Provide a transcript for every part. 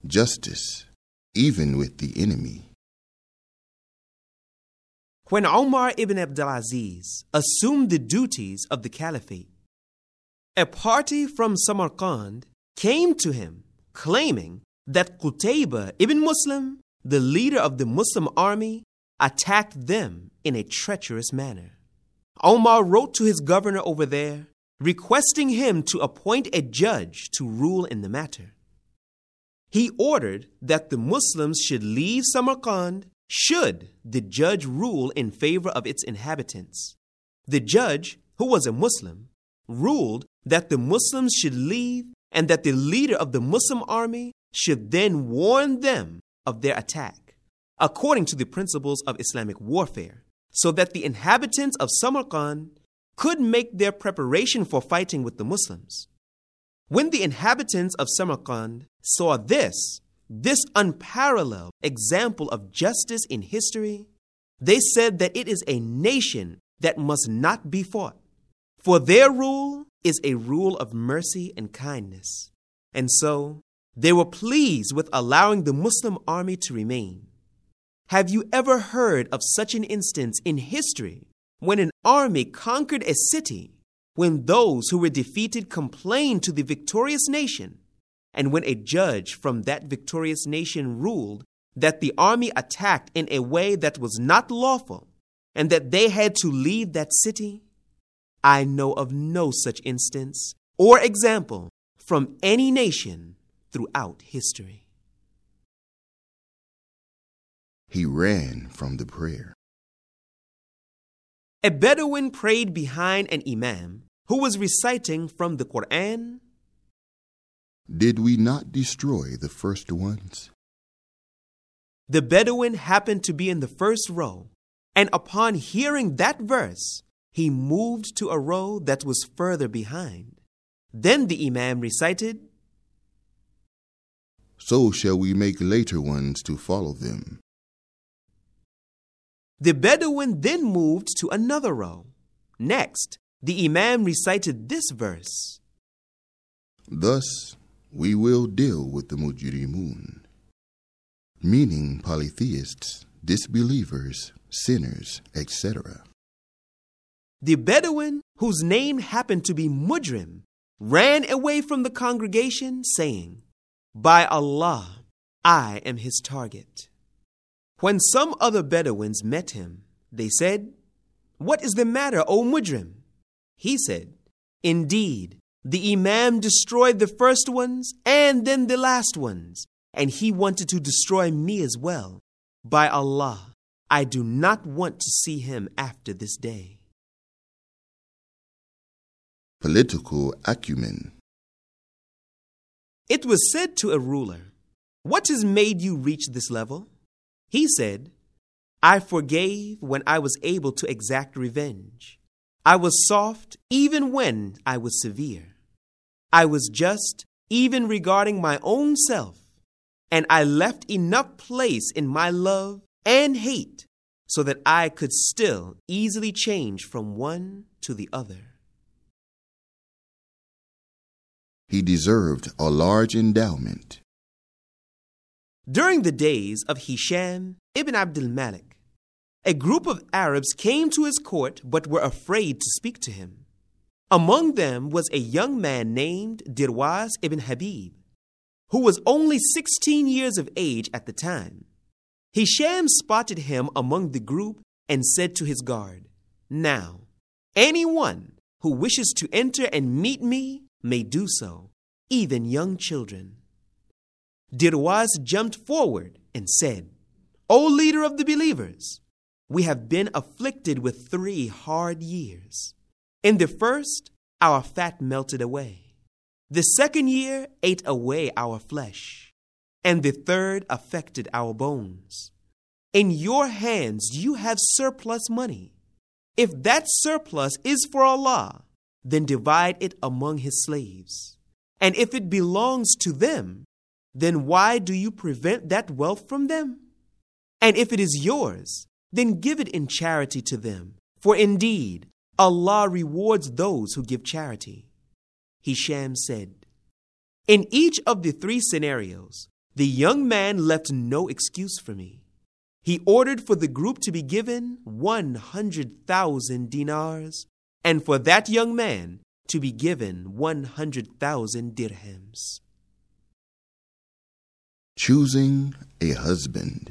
justice, even with the enemy. When Umar ibn Abdulaziz assumed the duties of the caliphate, a party from Samarkand came to him claiming that Qutayba ibn Muslim, the leader of the Muslim army, attacked them in a treacherous manner. Umar wrote to his governor over there, requesting him to appoint a judge to rule in the matter. He ordered that the Muslims should leave Samarkand should the judge rule in favor of its inhabitants. The judge, who was a Muslim, ruled that the Muslims should leave and that the leader of the Muslim army should then warn them of their attack, according to the principles of Islamic warfare, so that the inhabitants of Samarkand could make their preparation for fighting with the Muslims. When the inhabitants of Samarkand saw this unparalleled example of justice in history, they said that it is a nation that must not be fought, for their rule is a rule of mercy and kindness. And so they were pleased with allowing the Muslim army to remain. Have you ever heard of such an instance in history when an army conquered a city, when those who were defeated complained to the victorious nation, and when a judge from that victorious nation ruled that the army attacked in a way that was not lawful and that they had to leave that city? I know of no such instance or example from any nation throughout history. He ran from the prayer. A Bedouin prayed behind an imam who was reciting from the Quran. Did we not destroy the first ones? The Bedouin happened to be in the first row, and upon hearing that verse, he moved to a row that was further behind. Then the imam recited, So shall we make later ones to follow them. The Bedouin then moved to another row. Next, the imam recited this verse, Thus we will deal with the mujrimun, meaning polytheists, disbelievers, sinners, etc. The Bedouin, whose name happened to be Mujrim, ran away from the congregation, saying, By Allah, I am his target. When some other Bedouins met him, they said, What is the matter, O Mujrim? He said, Indeed, the Imam destroyed the first ones and then the last ones, and he wanted to destroy me as well. By Allah, I do not want to see him after this day. Political acumen. It was said to a ruler, What has made you reach this level? He said, I forgave when I was able to exact revenge. I was soft even when I was severe. I was just even regarding my own self, and I left enough place in my love and hate so that I could still easily change from one to the other. He deserved a large endowment. During the days of Hisham ibn Abdul Malik, a group of Arabs came to his court but were afraid to speak to him. Among them was a young man named Dirwas ibn Habib, who was only 16 years of age at the time. Hisham spotted him among the group and said to his guard, Now, anyone who wishes to enter and meet me may do so, even young children. Dirwas jumped forward and said, O leader of the believers, we have been afflicted with 3 hard years. In the first, our fat melted away. The second year ate away our flesh. And the third affected our bones. In your hands you have surplus money. If that surplus is for Allah, then divide it among his slaves. And if it belongs to them, then why do you prevent that wealth from them? And if it is yours, then give it in charity to them. For indeed, Allah rewards those who give charity. Hisham said, In each of the 3 scenarios, the young man left no excuse for me. He ordered for the group to be given 100,000 dinars, and for that young man to be given 100,000 dirhams. Choosing a husband.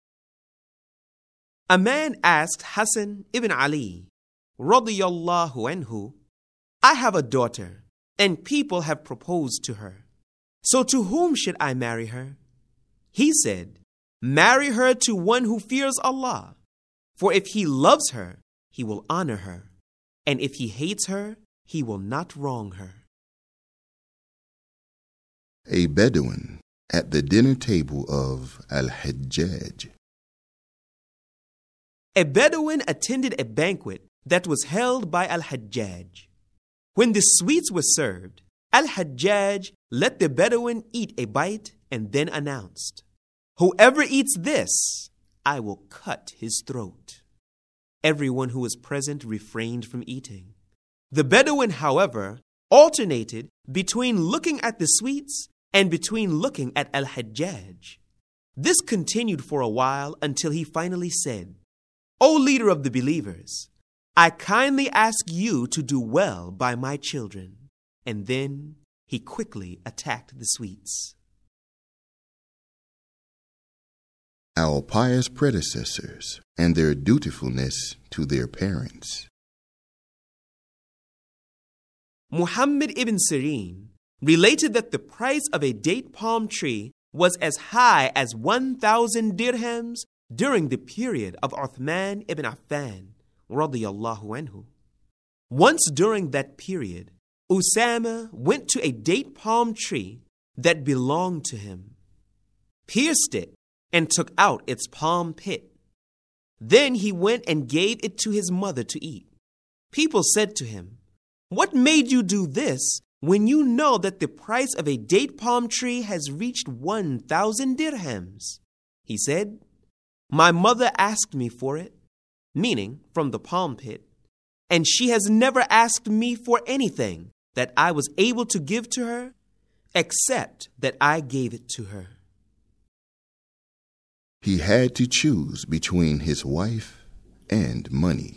A man asked Hassan ibn Ali, radiyallahu anhu, I have a daughter, and people have proposed to her. So to whom should I marry her? He said, marry her to one who fears Allah. For if he loves her, he will honor her. And if he hates her, he will not wrong her. A Bedouin at the dinner table of Al-Hajjaj. A Bedouin attended a banquet that was held by Al-Hajjaj. When the sweets were served, Al-Hajjaj let the Bedouin eat a bite and then announced, whoever eats this, I will cut his throat. Everyone who was present refrained from eating. The Bedouin, however, alternated between looking at the sweets and between looking at Al-Hajjaj. This continued for a while until he finally said, O leader of the believers, I kindly ask you to do well by my children. And then he quickly attacked the sweets. Our pious predecessors and their dutifulness to their parents. Muhammad ibn Sirin related that the price of a date palm tree was as high as 1,000 dirhams during the period of Uthman ibn Affan, radiyallahu anhu. Once during that period, Usama went to a date palm tree that belonged to him, pierced it, and took out its palm pit. Then he went and gave it to his mother to eat. People said to him, what made you do this when you know that the price of a date palm tree has reached 1,000 dirhams? He said, my mother asked me for it, meaning from the palm pit, and she has never asked me for anything that I was able to give to her, except that I gave it to her. He had to choose between his wife and money.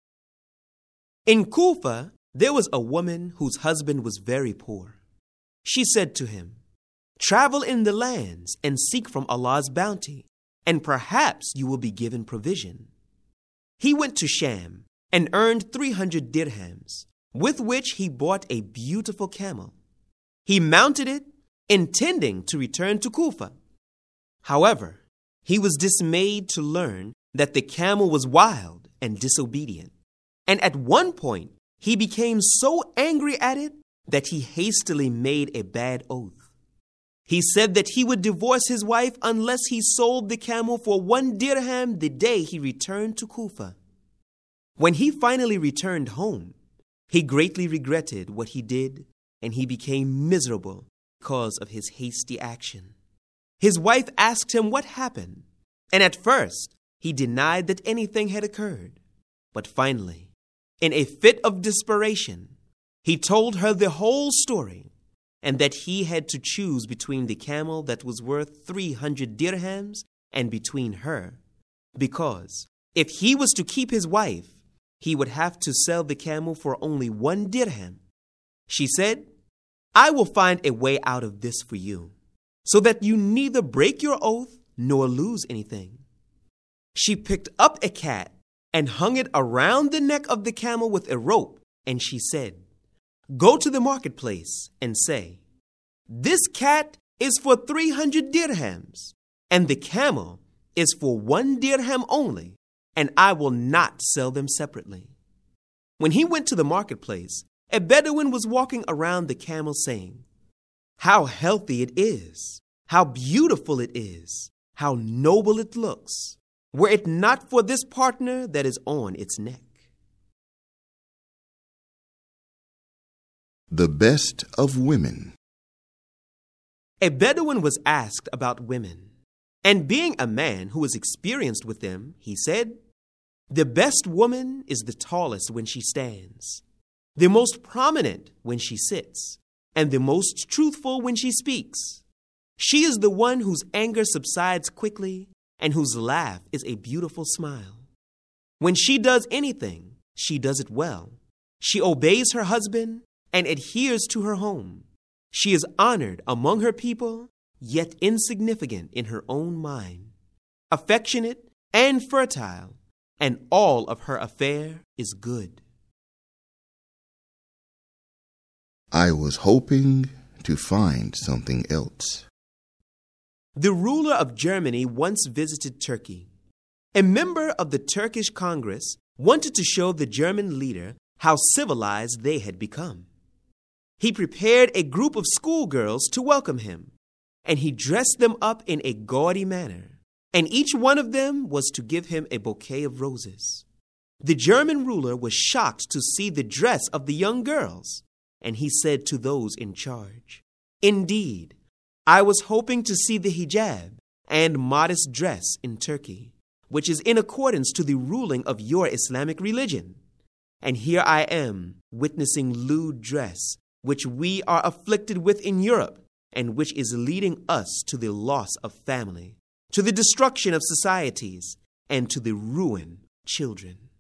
In Kufa, there was a woman whose husband was very poor. She said to him, travel in the lands and seek from Allah's bounty, and perhaps you will be given provision. He went to Sham and earned 300 dirhams, with which he bought a beautiful camel. He mounted it, intending to return to Kufa. However, he was dismayed to learn that the camel was wild and disobedient. And at one point, he became so angry at it that he hastily made a bad oath. He said that he would divorce his wife unless he sold the camel for 1 dirham the day he returned to Kufa. When he finally returned home, he greatly regretted what he did, and he became miserable because of his hasty action. His wife asked him what happened, and at first he denied that anything had occurred. But finally, in a fit of desperation, he told her the whole story, and that he had to choose between the camel that was worth 300 dirhams and between her, because if he was to keep his wife, he would have to sell the camel for only 1 dirham. She said, I will find a way out of this for you, so that you neither break your oath nor lose anything. She picked up a cat and hung it around the neck of the camel with a rope, and she said, go to the marketplace and say, this cat is for 300 dirhams, and the camel is for 1 dirham only, and I will not sell them separately. When he went to the marketplace, a Bedouin was walking around the camel saying, how healthy it is, how beautiful it is, how noble it looks, were it not for this partner that is on its neck. The best of women. A Bedouin was asked about women, and being a man who was experienced with them, he said, the best woman is the tallest when she stands, the most prominent when she sits, and the most truthful when she speaks. She is the one whose anger subsides quickly and whose laugh is a beautiful smile. When she does anything, she does it well. She obeys her husband and adheres to her home. She is honored among her people, yet insignificant in her own mind, affectionate and fertile, and all of her affair is good. I was hoping to find something else. The ruler of Germany once visited Turkey. A member of the Turkish Congress wanted to show the German leader how civilized they had become. He prepared a group of schoolgirls to welcome him, and he dressed them up in a gaudy manner, and each one of them was to give him a bouquet of roses. The German ruler was shocked to see the dress of the young girls, and he said to those in charge, "Indeed, I was hoping to see the hijab and modest dress in Turkey, which is in accordance to the ruling of your Islamic religion. And here I am witnessing lewd dress, which we are afflicted with in Europe, and which is leading us to the loss of family, to the destruction of societies, and to the ruin of children."